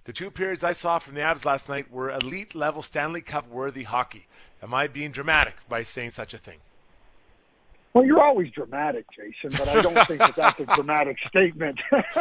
The 2 periods I saw from the Avs last night were elite-level Stanley Cup-worthy hockey. Am I being dramatic by saying such a thing? Well, you're always dramatic, Jason, but I don't think that's a dramatic statement.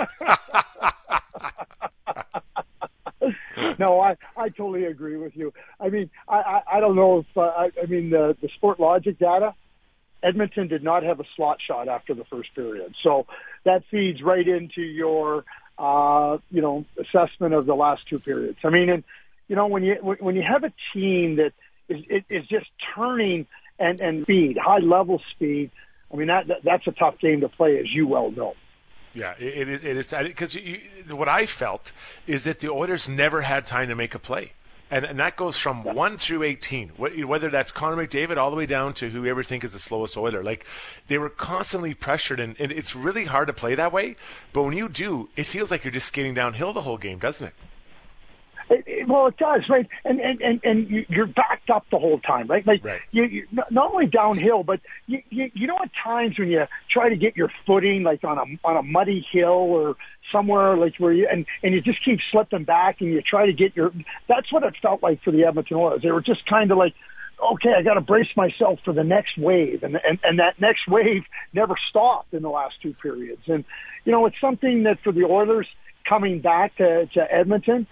No, I totally agree with you. I mean, I don't know if, the Sport Logic data, Edmonton did not have a slot shot after the first period. So that feeds right into your, assessment of the last 2 periods. I mean, and, when you have a team that is just turning and speed, high level speed, I mean, that's a tough game to play, as you well know. Yeah, it is because what I felt is that the Oilers never had time to make a play. And that goes from 1 through 18, whether that's Connor McDavid all the way down to whoever think is the slowest Oiler. Like, they were constantly pressured, and it's really hard to play that way. But when you do, it feels like you're just skating downhill the whole game, doesn't it? Well, it does, right? And you're backed up the whole time, right? Like, right. You not only downhill, but you know, at times when you try to get your footing, like on a muddy hill or somewhere like where and you just keep slipping back, and you try to get that's what it felt like for the Edmonton Oilers. They were just kind of like, okay, I got to brace myself for the next wave, and that next wave never stopped in the last 2 periods. And it's something that for the Oilers coming back to Edmonton.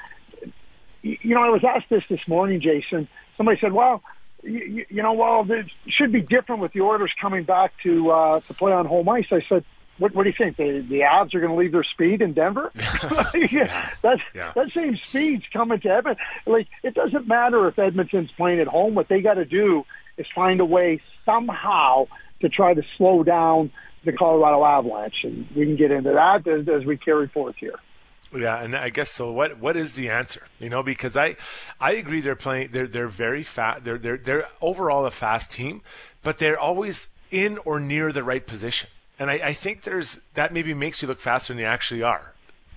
I was asked this morning, Jason. Somebody said, well, it should be different with the Oilers coming back to play on home ice. I said, what do you think? The Avs are going to leave their speed in Denver? That same speed's coming to Edmonton. Like, it doesn't matter if Edmonton's playing at home. What they got to do is find a way somehow to try to slow down the Colorado Avalanche. And we can get into that as we carry forth here. Yeah, and I guess so. What is the answer? Because I agree they're playing. They're very fast. They're overall a fast team, but they're always in or near the right position. And I think that maybe makes you look faster than you actually are.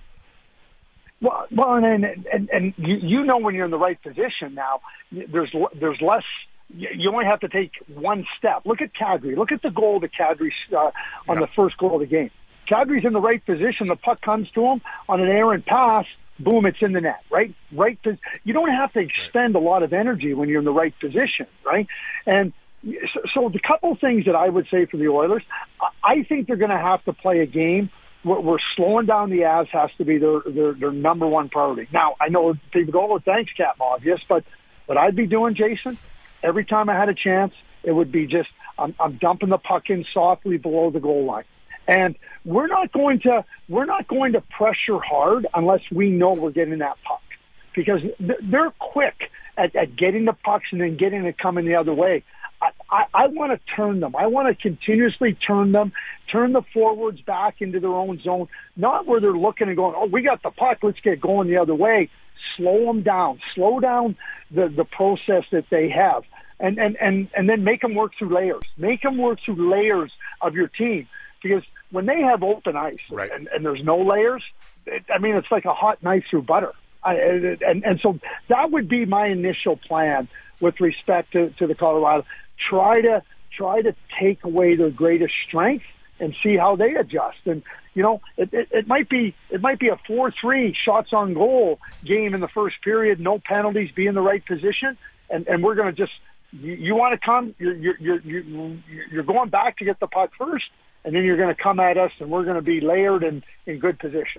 Well, and when you're in the right position now, there's less. You only have to take one step. Look at Calgary. Look at the goal that Calgary on the first goal of the game. Calgary's in the right position. The puck comes to him on an errant pass. Boom, it's in the net, right? You don't have to expend a lot of energy when you're in the right position, right? And so the couple things that I would say for the Oilers, I think they're going to have to play a game where slowing down the Avs has to be their number one priority. Now, I know people go, thanks, Captain Obvious, but what I'd be doing, Jason, every time I had a chance, it would be just I'm dumping the puck in softly below the goal line. And we're not going to pressure hard unless we know we're getting that puck, because they're quick at getting the pucks and then getting it coming the other way. I want to turn them. I want to continuously turn the forwards back into their own zone, not where they're looking and going, we got the puck, let's get going the other way. Slow them down. Slow down the process that they have. And then make them work through layers. Make them work through layers of your team. Because when they have open ice and there's no layers, it's like a hot knife through butter. And so that would be my initial plan with respect to the Colorado. Try to take away their greatest strength and see how they adjust. And it might be a 4-3 shots on goal game in the first period, no penalties, be in the right position, and we're going to just you want to come, you're going back to get the puck first. And then you're going to come at us, and we're going to be layered and in good position.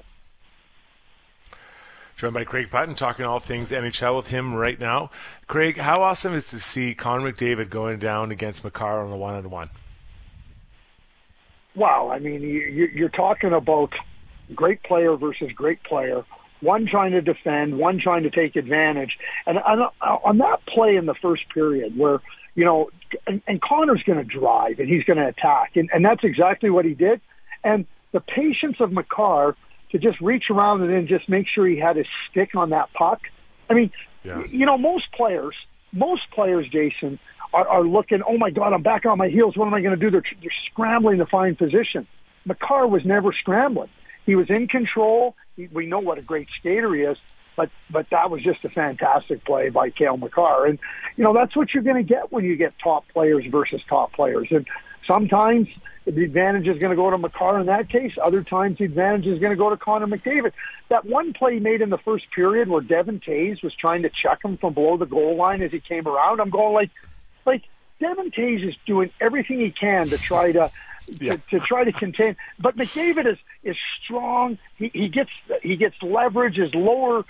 Joined by Craig Patton, talking all things NHL with him right now. Craig, how awesome is to see Connor McDavid going down against Makar on the one-on-one? Wow, you're talking about great player versus great player. One trying to defend, one trying to take advantage. And on that play in the first period where, and Connor's going to drive and he's going to attack. And that's exactly what he did. And the patience of Makar to just reach around and then just make sure he had his stick on that puck. Most players, Jason, are looking, oh my God, I'm back on my heels. What am I going to do? They're scrambling to find position. Makar was never scrambling. He was in control. We know what a great skater he is. But that was just a fantastic play by Cale Makar. And, that's what you're going to get when you get top players versus top players. And Sometimes the advantage is going to go to Makar in that case. Other times the advantage is going to go to Connor McDavid. That one play he made in the first period where Devin Toews was trying to check him from below the goal line as he came around, I'm going like Devin Toews is doing everything he can to try to try to contain. But McDavid is strong. He gets leverage. His lower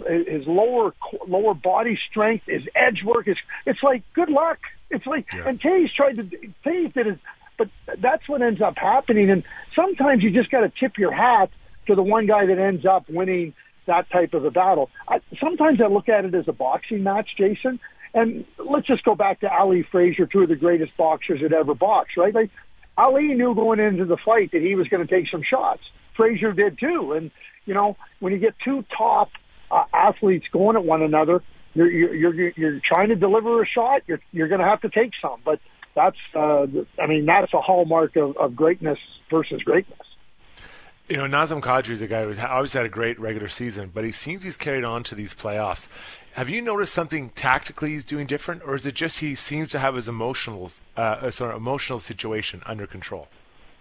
body strength, his edge work it's like good luck. It's like and Toews did his. But that's what ends up happening. And sometimes you just got to tip your hat to the one guy that ends up winning that type of a battle. Sometimes I look at it as a boxing match, Jason. And let's just go back to Ali Frazier, two of the greatest boxers that ever boxed, right? Like Ali knew going into the fight that he was going to take some shots. Frazier did too. And, you know, when you get two top athletes going at one another, you're trying to deliver a shot, you're going to have to take some. But that's that's a hallmark of greatness versus greatness. You know, Nazem Kadri is a guy who always had a great regular season, but he seems he's carried on to these playoffs. Have you noticed something tactically he's doing different, or is it just he seems to have his emotional situation under control?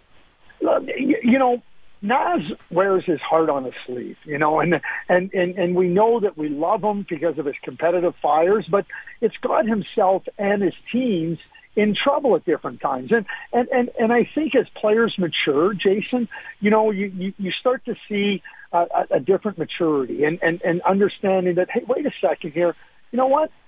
You know, Naz wears his heart on his sleeve, you know, and we know that we love him because of his competitive fires, but it's got himself and his teams in trouble at different times. And I think as players mature, Jason, you know, you start to see a different maturity and understanding that, hey, wait a second here. You know what?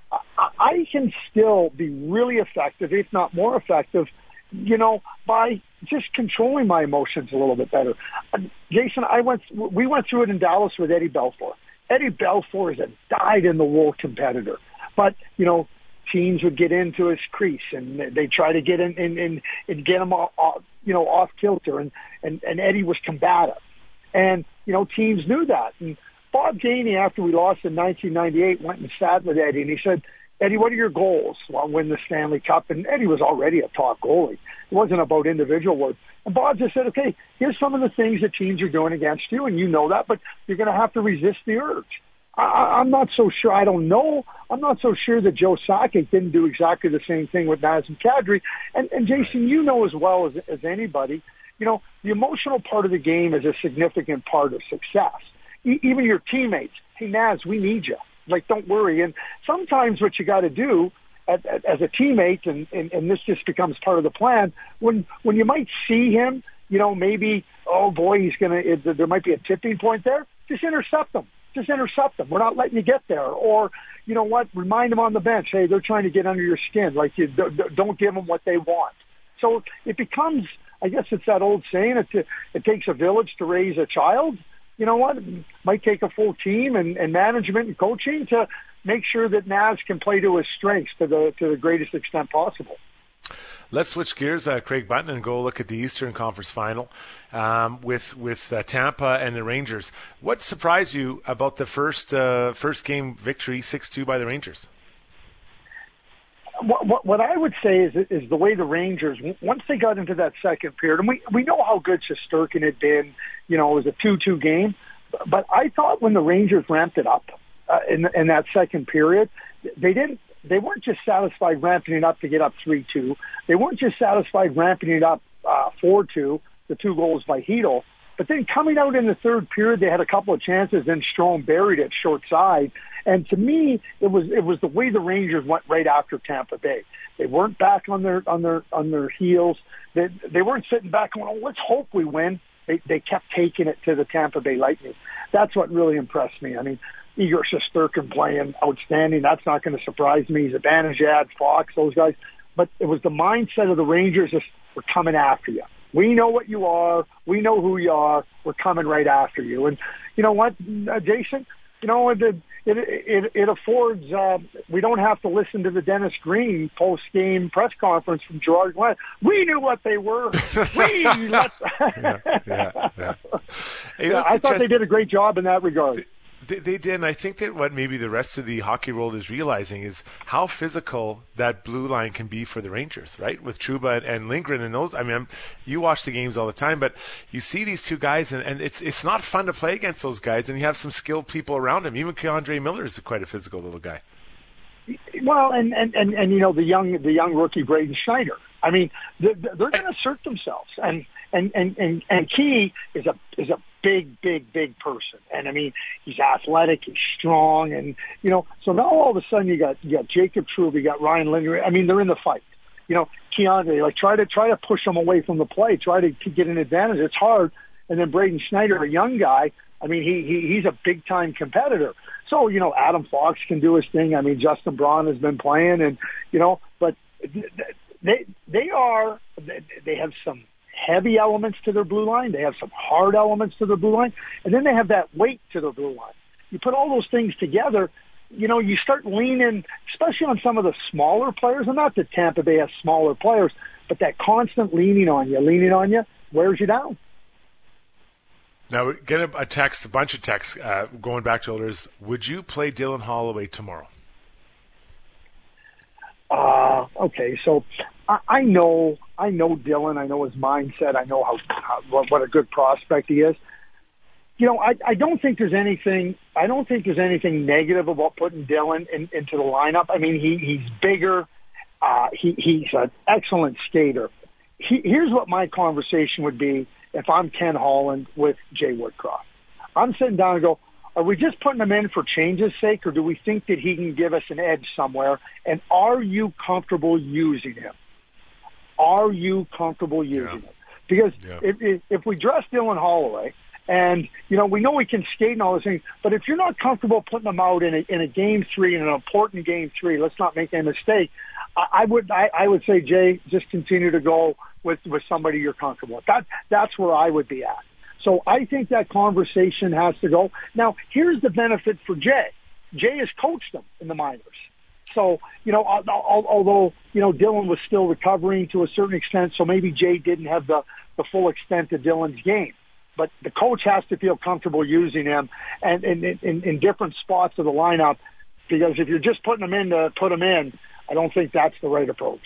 I can still be really effective, if not more effective, you know, by just controlling my emotions a little bit better. Jason, we went through it in Dallas with Eddie Belfour. Eddie Belfour is a dyed-in-the-wool competitor. But, you know, teams would get into his crease and they try to get in and get him off kilter. And Eddie was combative. And, you know, teams knew that. And Bob Gainey, after we lost in 1998, went and sat with Eddie and he said, Eddie, what are your goals? Well, win the Stanley Cup. And Eddie was already a top goalie. It wasn't about individual work. And Bob just said, okay, here's some of the things that teams are doing against you, and you know that, but you're going to have to resist the urge. I'm not so sure. I don't know. I'm not so sure that Joe Sakic didn't do exactly the same thing with Nazem Kadri. And Jason, you know as well as anybody, you know, the emotional part of the game is a significant part of success. Even your teammates, hey, Naz, we need you. Like, don't worry. And sometimes what you got to do as a teammate, and this just becomes part of the plan, when you might see him, you know, maybe, oh boy, there might be a tipping point there, just intercept him. Just intercept them. We're not letting you get there. Or, you know what, remind them on the bench, hey, they're trying to get under your skin. Like, you don't give them what they want. So it becomes, I guess it's that old saying, it takes a village to raise a child. You know what, it might take a full team and management and coaching to make sure that Naz can play to his strengths to the greatest extent possible. Let's switch gears, Craig Button, and go look at the Eastern Conference Final with Tampa and the Rangers. What surprised you about the first game victory, 6-2 by the Rangers? What I would say is the way the Rangers, once they got into that second period, and we know how good Shesterkin had been, you know, it was a 2-2 game, but I thought when the Rangers ramped it up in that second period, they weren't just satisfied ramping it up to get up 3-2. They weren't just satisfied ramping it up 4-2, the 2 goals by Hedl. But then coming out in the third period, they had a couple of chances, then Strome buried it short side. And to me, it was the way the Rangers went right after Tampa Bay. They weren't back on their heels. They weren't sitting back going, oh, let's hope we win. They kept taking it to the Tampa Bay Lightning. That's what really impressed me. I mean, Igor Shesterkin playing outstanding. That's not going to surprise me. Zibanejad, Fox, those guys. But it was the mindset of the Rangers, just, we're coming after you. We know what you are. We know who you are. We're coming right after you. And you know what, Jason? You know, it affords, we don't have to listen to the Dennis Green post-game press conference from Gerard Glenn. We knew what they were. Yeah. Hey, I thought they did a great job in that regard. They did, and I think that what maybe the rest of the hockey world is realizing is how physical that blue line can be for the Rangers, right? With Trouba and Lindgren and those. I mean, you watch the games all the time, but you see these two guys, and it's not fun to play against those guys, and you have some skilled people around him. Even Keandre Miller is quite a physical little guy. Well, and you know, the young rookie Braden Schneider. I mean, they're going to assert themselves, and Key is a big person, and I mean, he's athletic, he's strong, and so now all of a sudden you got Jacob Trouba, you got Ryan Lindgren. I mean, they're in the fight. Keandre, like try to push them away from the play, try to get an advantage. It's hard. And then Braden Schneider, a young guy, I mean, he's a big time competitor. So Adam Fox can do his thing. I mean, Justin Braun has been playing, and but they have some heavy elements to their blue line. They have some hard elements to their blue line, and then they have that weight to their blue line. You put all those things together, you start leaning, especially on some of the smaller players, and not that Tampa Bay has smaller players, but that constant leaning on you wears you down. Now, we get a bunch of texts going back to Oilers. Would you play Dylan Holloway tomorrow? Okay, so I know Dylan. I know his mindset. I know what a good prospect he is. I don't think there's anything negative about putting Dylan into the lineup. I mean, he's bigger. He's an excellent skater. Here's what my conversation would be if I'm Ken Holland with Jay Woodcroft. I'm sitting down and go, are we just putting him in for change's sake, or do we think that he can give us an edge somewhere? And are you comfortable using him? Are you comfortable using him? Because if we dress Dylan Holloway, and we know he can skate and all those things, but if you're not comfortable putting him out in a game 3, in an important game 3, let's not make any mistake. I would say, Jay, just continue to go with somebody you're comfortable with. That's where I would be at. So I think that conversation has to go. Now, here's the benefit for Jay. Jay has coached them in the minors. So, although, Dylan was still recovering to a certain extent, so maybe Jay didn't have the full extent of Dylan's game. But the coach has to feel comfortable using him and in different spots of the lineup, because if you're just putting him in to put him in, I don't think that's the right approach.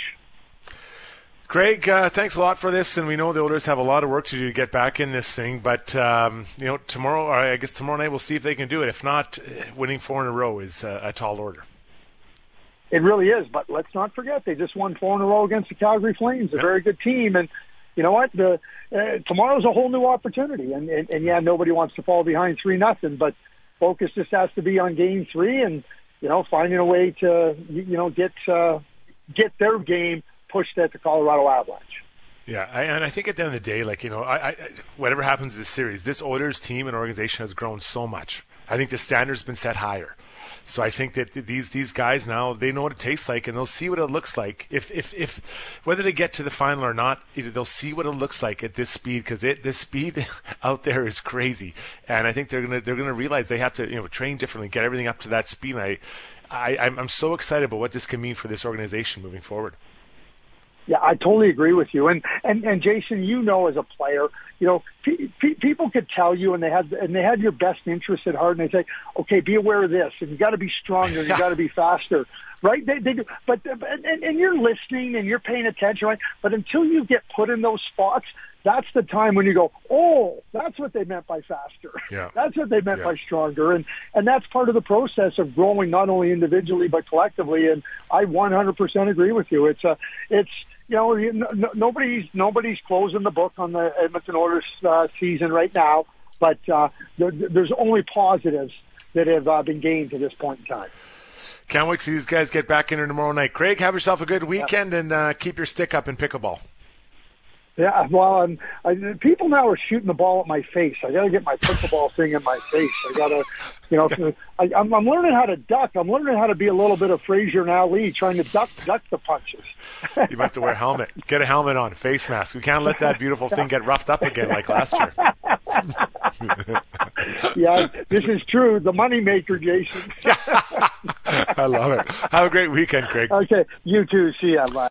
Craig, thanks a lot for this, and we know the Oilers have a lot of work to do to get back in this thing, but tomorrow, or I guess tomorrow night, we'll see if they can do it. If not, winning 4 in a row is a tall order. It really is, but let's not forget they just won 4 in a row against the Calgary Flames, a very good team, and you know what? Tomorrow's a whole new opportunity, and nobody wants to fall behind 3-0, but focus just has to be on Game 3, and finding a way to get their game pushed at the Colorado Avalanche. Yeah, and I think at the end of the day, whatever happens in this series, this Oilers team and organization has grown so much. I think the standard's been set higher. So I think that these guys now, they know what it tastes like, and they'll see what it looks like. If whether they get to the final or not, they'll see what it looks like at this speed, because this speed out there is crazy. And I think they're gonna realize they have to train differently, get everything up to that speed. And I'm so excited about what this can mean for this organization moving forward. Yeah, I totally agree with you. And Jason, as a player, people could tell you, and they had your best interest at heart, and they say, okay, be aware of this, and you got to be stronger, you got to be faster, right? They do, but you're listening and you're paying attention, right? But until you get put in those spots, that's the time when you go, oh, that's what they meant by faster. Yeah. That's what they meant by stronger. And that's part of the process of growing, not only individually, but collectively. And I 100% agree with you. Nobody's closing the book on the Edmonton Oilers season right now, but there's only positives that have been gained to this point in time. Can't wait to see these guys get back in here tomorrow night. Craig, have yourself a good weekend, and keep your stick up in pickleball. Yeah, well, people now are shooting the ball at my face. I got to get my pickleball thing in my face. I got to, I'm learning how to duck. I'm learning how to be a little bit of Frazier and Ali, trying to duck the punches. You might have to wear a helmet. Get a helmet on, face mask. We can't let that beautiful thing get roughed up again like last year. Yeah, this is true. The moneymaker, Jason. I love it. Have a great weekend, Craig. Okay, you too. See ya. Bye.